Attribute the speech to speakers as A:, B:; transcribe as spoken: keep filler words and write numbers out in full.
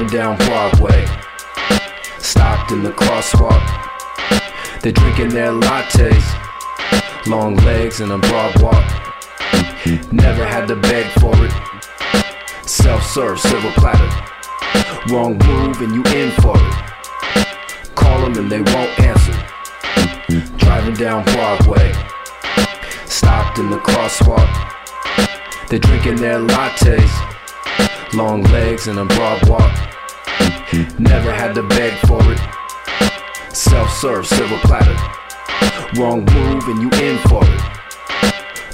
A: Driving down Broadway, stopped in the crosswalk. They're drinking their lattes, long legs and a broad walk. Never had to beg for it. Self-serve silver platter. Wrong move and you in for it. Call them and they won't answer. Driving down Broadway, stopped in the crosswalk. They're drinking their lattes, long legs and a broad walk. Never had to beg for it. Self-serve silver platter. Wrong move and you in for it.